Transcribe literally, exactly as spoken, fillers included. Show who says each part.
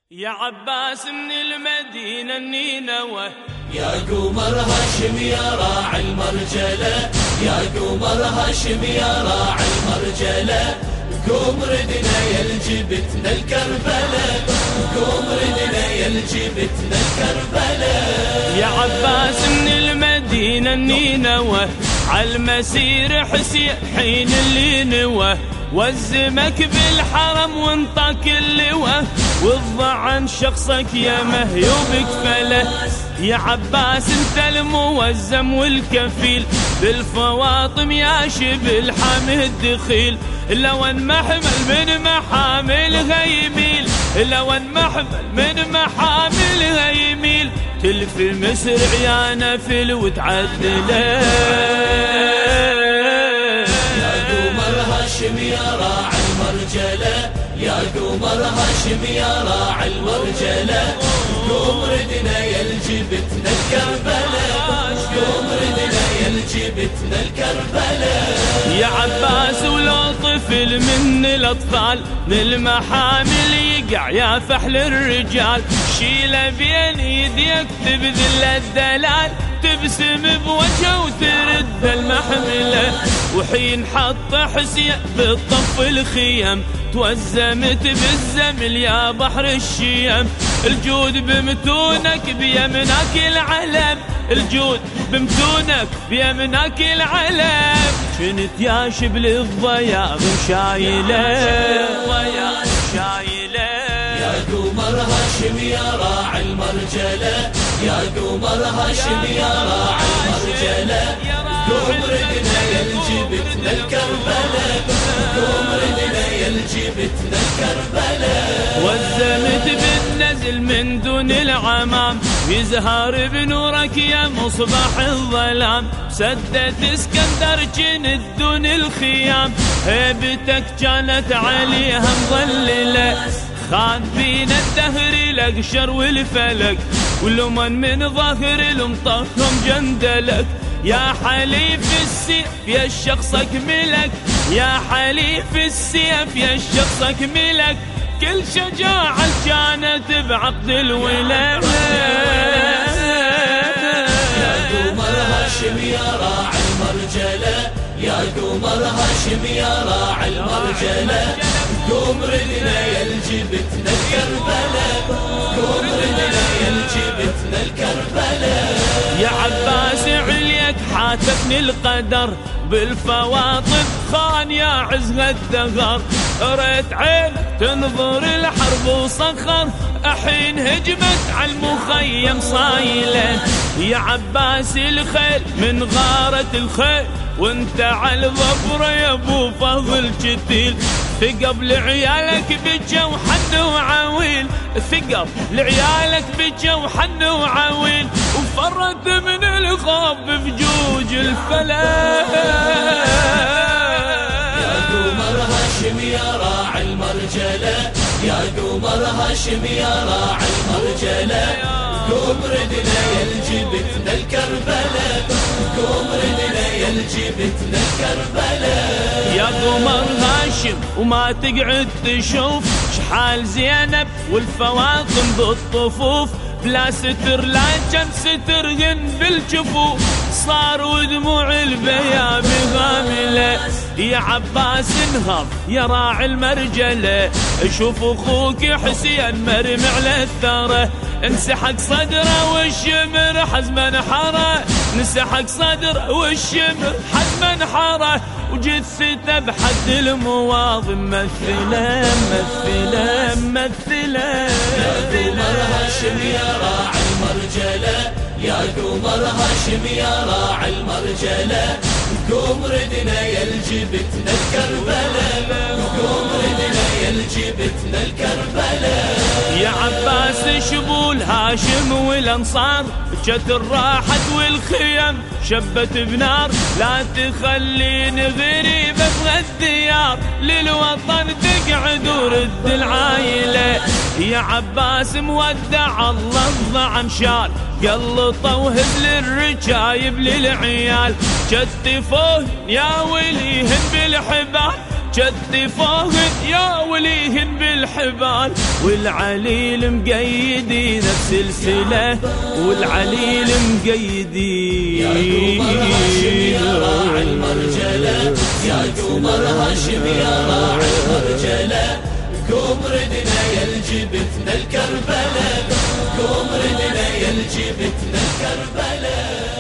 Speaker 1: يا عباس من المدينة النينوى،
Speaker 2: يا قمر هاشم يا راعي المرجلة، يا قمر هاشم يا راعي المرجلة، قوم ردنا يا الجبتنا الكربلة، قوم ردنا يا الجبتنا الكربلة.
Speaker 1: يا عباس من المدينة النينوى، عالمسير حسين حين اللي نوى، وزمك بالحرم وانطاك اللوى، والضعن شخصك يا مهيوب كفله. يا عباس انت الموزم والكفيل، بالفواطم يا شبل حامي الدخيل، لو ان محمل من محاملها يميل، لو ان محمل من محاملها يميل، تلف مسرع يا نفل وتعدله.
Speaker 2: هاشم يا راعي المرجلة، يا قمر هاشم يا راعي المرجلة، قوم ردنا يا الجبتنا الكربلة، قوم ردنا يا الجبتنا الكربلة.
Speaker 1: يا عباس ولو طفل من الأطفال، من المحامل يقع يا فحل الرجال، شيله بين يديك تبذل الدلال، تبسم بوجهه وترد المحملة، وحين حط حسين بالطف الخيم، توزمت بالزمل يا بحر الشيم، الجود بمتونك بيمناك العلم، الجود بمتونك بيمناك العلم، كنت يا شبل الضياغ شايله شايله.
Speaker 2: يا قمر هاشم يا راعي المرجلة، يا قمر هاشم يا راعي المرجلة، قوم ردنا يا الجبتنا الكربلة، قوم ردنا يا الجبتنا الكربلة.
Speaker 1: وزمت بالنزل من دون العمام، يزهر بنورك يا مصباح الظلام، سدت اسكندر جند دون الخيام، هيبتك كانت عليها مظللة، خان بين الدهر الأقشر والفلك، ولمن من ظهر المطهم جندلك، يا حليف السيف يا الشخصك ملك، يا حليف السيف يا الشخصك ملك، كل شجاعة كانت بعقد الولاء.
Speaker 2: يا قمر هاشم يا راعي المرجلة، يا قمر هاشم يا راعي المرجلة، قوم ردنا يا الجبتنا الكربلة، قوم ردنا يا الجبتنا الكربلة.
Speaker 1: يا عباس عليك حاتفني القدر، بالفواطم خان يا عزها الدهر، ريت عين تنظر الحرب وصخر، الحين هجمت على المخيم صايله. يا عباس الخيل من غارة الخيل، وانت على الظفر يا ابو فضل جتيل، ثقب لعيالك بجا وحن وعويل، ثقب لعيالك بجا وحن وعويل، وفرت من الخوف بفجوج الفلا.
Speaker 2: يا قمر هاشم يا راعي المرجلة، يا قمر هاشم يا راعي المرجلة، قوم ردنا يا الجبتنا الكربلة، قوم ردنا يا الجبتنا الكربلة.
Speaker 1: يا قمر هاشم وما تقعد تشوف شحال زينب والفواطم بالطفوف، بلا ستر لا كان سترهن بالجفوف، صار ودموع البيا بغاملة. يا عباس انهض يا راعي المرجلة، شوف اخوك حسين مرمي على الثرى، انسحق صدره والشمر حزما حره، انسحق صدره والشمر حزما حره، وجثته بحد المواض ممثله ممثله ممثله.
Speaker 2: يا قمر هاشم يا راعي المرجلة، يا قمر هاشم يا راعي المرجلة، قوم ردنا يا الجبتنا الكربلة، قوم ردنا يا الجبتنا الكربلة.
Speaker 1: يا عباس شبول هاشم والانصار، جت راحت والخيم شبت بنار، لا تخليني غريبة في الديار، للوطن تقعد ورد العايلة. يا عباس مودع الله الضعم شال، قلطه وهز للرجايب للعيال، كتفوه يا وليهن بالحبال، جد فاهد يا وليهن بالحبال، والعليل مقيدين بسلسلة، والعليل مقيدين.
Speaker 2: يا قمر هاشم يا راعي المرجلة، يا قمر هاشم يا راعي المرجلة، قوم ردنا يا الجبتنا الكربلة، قوم ردنا يا الجبتنا الكربلة.